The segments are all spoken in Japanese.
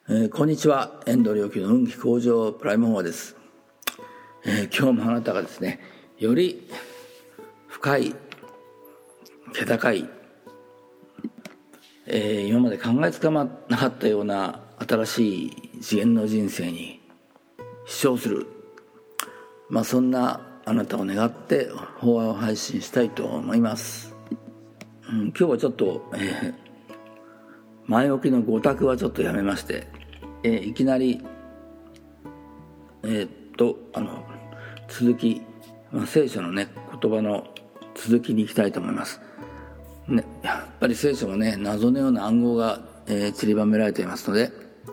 こんにちは。遠藤良樹の運気向上プライムフォアです。今日もあなたがですね、より深い、気高い、今まで考えつかなかったような新しい次元の人生に飛翔する、そんなあなたを願って法話を配信したいと思います。今日はちょっと、前置きの5択はちょっとやめまして、いきなり続き、聖書のね言葉の続きに行きたいと思います、やっぱり聖書もね謎のような暗号が、散りばめられていますので、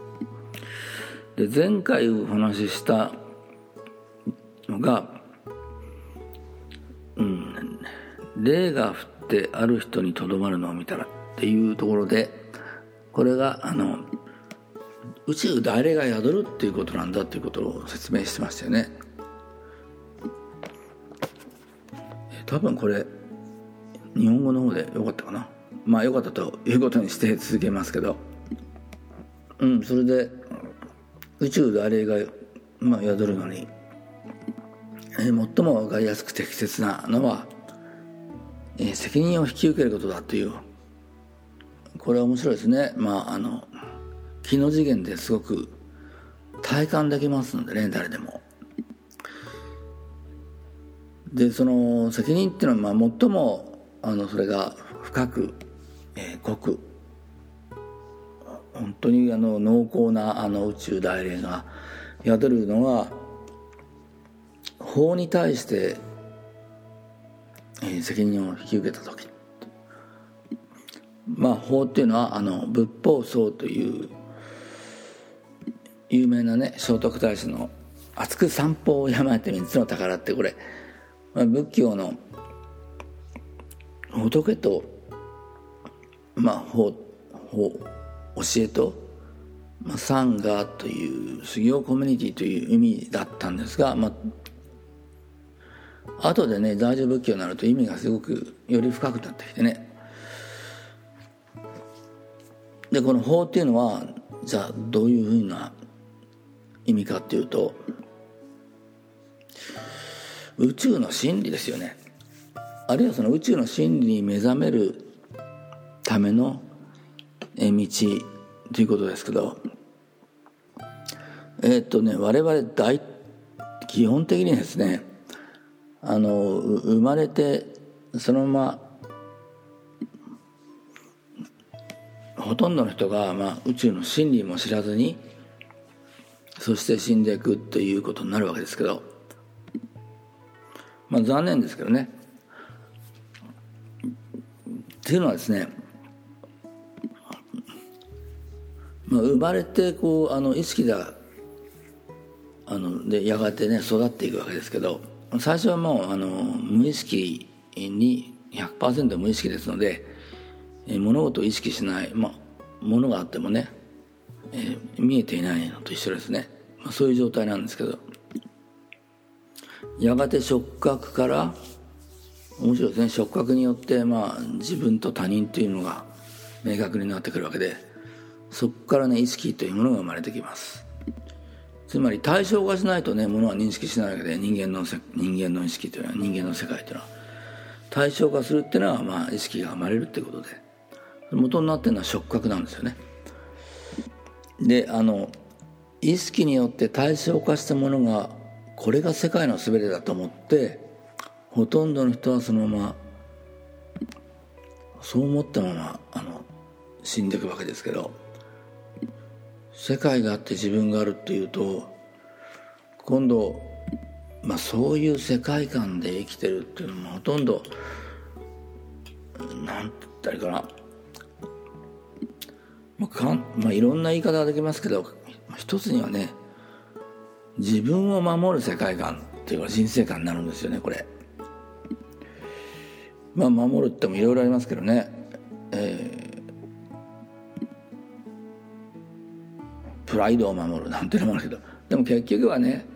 前回お話ししたのが、霊が降ってある人にとどまるのを見たらっていうところで、これが宇宙大霊が宿るっていうことなんだっていうことを説明してましたよね。多分これ日本語の方でよかったかな。よかったということにして続けますけど、それで宇宙大霊が、宿るのに、最も分かりやすく適切なのは、責任を引き受けることだという、これは面白いですね。気の次元ですごく体感できますのでね、誰でも。でその責任っていうのは、最もそれが深く、濃く本当に濃厚な宇宙大霊が宿るのは、法に対して、責任を引き受けた時、法っていうのは仏法僧という有名なね聖徳太子の厚く三宝を山って三つの宝って、これ、仏教の仏と、法教えと、サンガという修行コミュニティという意味だったんですが、後でね大乗仏教になると意味がすごくより深くなってきてね。でこの法っていうのはじゃあどういうふうな意味かっていうと、宇宙の真理ですよね。あるいはその宇宙の真理に目覚めるための道ということですけど、我々基本的にですね、生まれてそのままほとんどの人が、宇宙の真理も知らずに、そして死んでいくということになるわけですけど、残念ですけどね。っていうのはですね、生まれて意識でやがてね育っていくわけですけど、最初はもう無意識に 100% 無意識ですので、物事を意識しない、物があってもね、見えていないのと一緒ですね。そういう状態なんですけど、やがて触覚から、面白いですね、触覚によって自分と他人というのが明確になってくるわけで、そこからね意識というものが生まれてきます。つまり対象化しないとねものは認識しないわけで、人間の意識というのは、人間の世界というのは対象化するっていうのは、意識が生まれるっていうことで、元になっているのは触覚なんですよね。で意識によって対象化したものが、これが世界の全てだと思って、ほとんどの人はそのままそう思ったまま死んでいくわけですけど、世界があって自分があるっていうと、今度、そういう世界観で生きてるっていうのもほとんど、なんて言ったらいいかな、いろんな言い方ができますけど、一つにはね、自分を守る世界観っていうか人生観になるんですよね、これ。守るってもいろいろありますけどね、プライドを守るなんていうのもあるけど、でも結局はね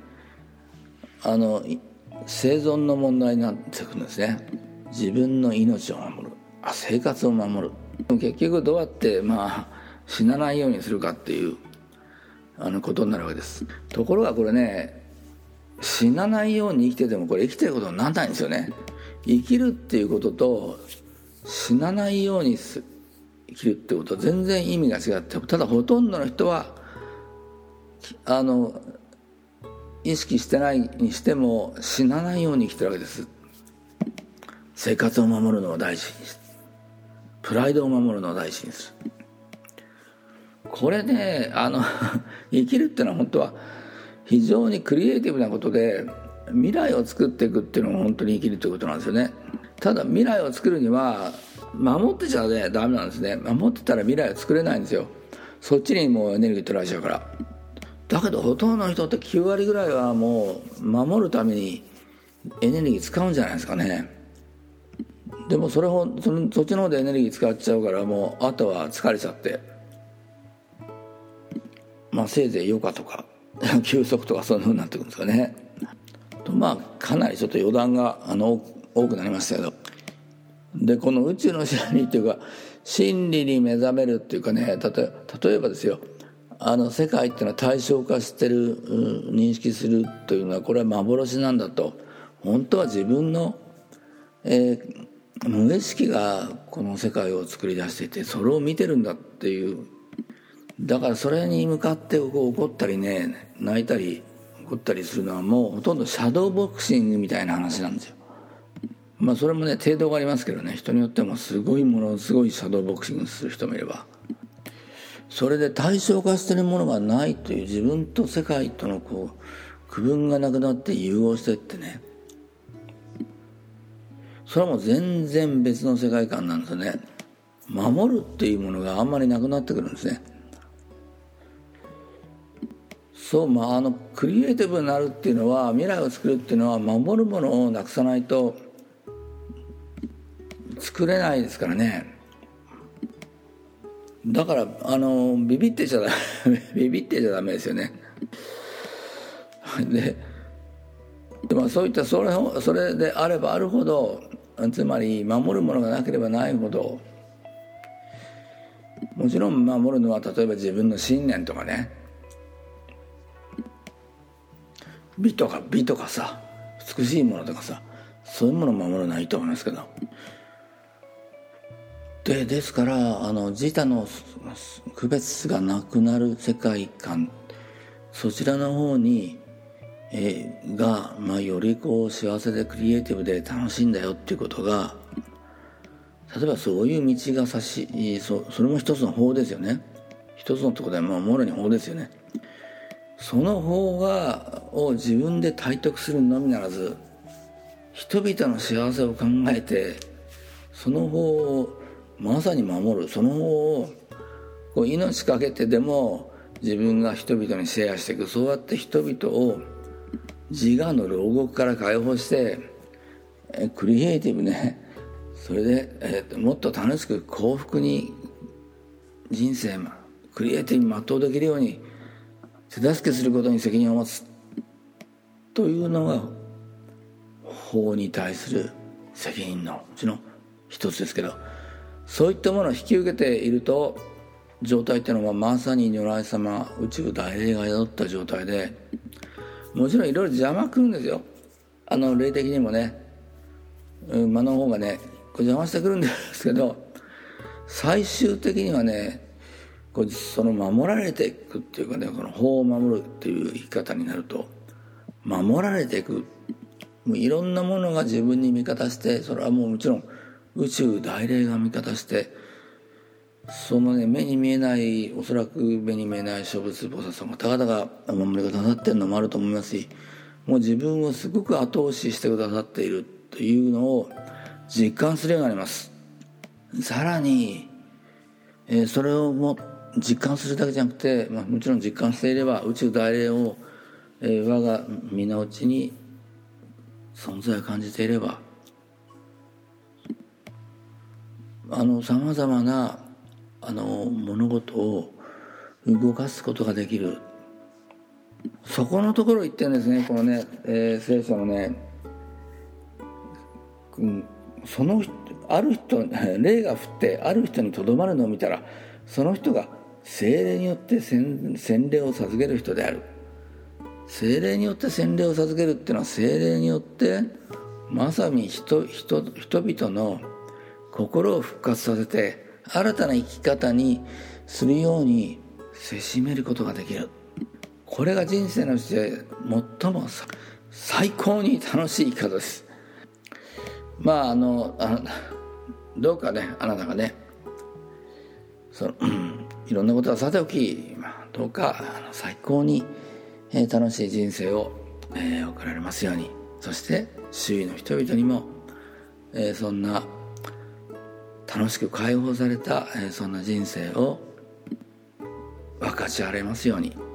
生存の問題になってくるんですね。自分の命を守る、生活を守る。でも結局どうやって死なないようにするかっていう、 ことになるわけです。ところがこれね、死なないように生きててもこれ生きてることにならないんですよね。生きるっていうことと死なないように生きるってことは全然意味が違って、ただほとんどの人は意識してないにしても死なないように生きてるわけです。生活を守るのを大事にする、プライドを守るのを大事にする。これね、生きるっていうのは本当は非常にクリエイティブなことで、未来を作っていくっていうのが本当に生きるということなんですよね。ただ未来を作るには守ってちゃねダメなんですね。守ってたら未来を作れないんですよ。そっちにもうエネルギー取られちゃうから。だけどほとんどの人って9割ぐらいはもう守るためにエネルギー使うんじゃないですかね。でもそっちの方でエネルギー使っちゃうから、もうあとは疲れちゃって、せいぜい余暇とか休息とかそんな風になってくるんですかね。とかなりちょっと余談が多くなりましたけど、でこの宇宙の真理っていうか真理に目覚めるっていうかね、例えばですよ、世界っていうのは対象化してる、認識するというのはこれは幻なんだと。本当は自分の、無意識がこの世界を作り出していて、それを見てるんだっていう。だからそれに向かって怒ったりね、泣いたり怒ったりするのはもうほとんどシャドーボクシングみたいな話なんですよ。それもね程度がありますけどね、人によってもものすごいシャドーボクシングする人もいれば、それで対象化してるものがないという自分と世界との区分がなくなって融合してってね、それはもう全然別の世界観なんですよね。守るっていうものがあんまりなくなってくるんですね。そうクリエイティブになるっていうのは、未来を作るっていうのは守るものをなくさないと作れないですからね。だからビビってちゃダメですよね。でそういったそれであればあるほど、つまり守るものがなければないほど、もちろん守るのは例えば自分の信念とかね、美とかさ、美しいものとかさ、そういうものを守るのはいいと思いますけど、ですから自他の区別がなくなる世界観、そちらの方に、より幸せでクリエイティブで楽しいんだよっていうことが、例えばそういう道がそれも一つの法ですよね。一つのところでもろに法ですよね。その法を自分で体得するのみならず、人々の幸せを考えてその法をまさに守る、その法を命かけてでも自分が人々にシェアしていく。そうやって人々を自我の牢獄から解放してクリエイティブね、それで、もっと楽しく幸福に人生クリエイティブに全うできるように手助けすることに責任を持つというのが法に対する責任のうちの一つですけど、そういったものを引き受けていると状態っていうのはまさに如来様、宇宙大霊が宿った状態で、もちろんいろいろ邪魔くるんですよ。霊的にもね、魔の方がね邪魔してくるんですけど、最終的にはねその守られていくっていうかね、この法を守るっていう生き方になると守られていく、もういろんなものが自分に味方して、それはもちろん宇宙大霊が味方して、そのね目に見えない、おそらく目に見えない諸仏菩薩様方々がお守りくださってるのもあると思いますし、もう自分をすごく後押ししてくださっているというのを実感するようになります。さらに、それをも実感するだけじゃなくて、もちろん実感していれば宇宙大霊を、我が身の内に存在を感じていれば、さまざまな物事を動かすことができる。そこのところを言ってるんですね、このね、聖書のね、ある人霊が降ってある人にとどまるのを見たら、その人が聖霊によって洗礼を授ける人である。聖霊によって洗礼を授けるっていうのは、聖霊によってまさに人々の心を復活させて新たな生き方にするようにせしめることができる。これが人生のうちで最も最高に楽しい生き方です。どうかね、あなたがね、いろんなことはさておき、どうか最高に楽しい人生を送られますように。そして周囲の人々にもそんな楽しく解放されたそんな人生を分かち合われますように。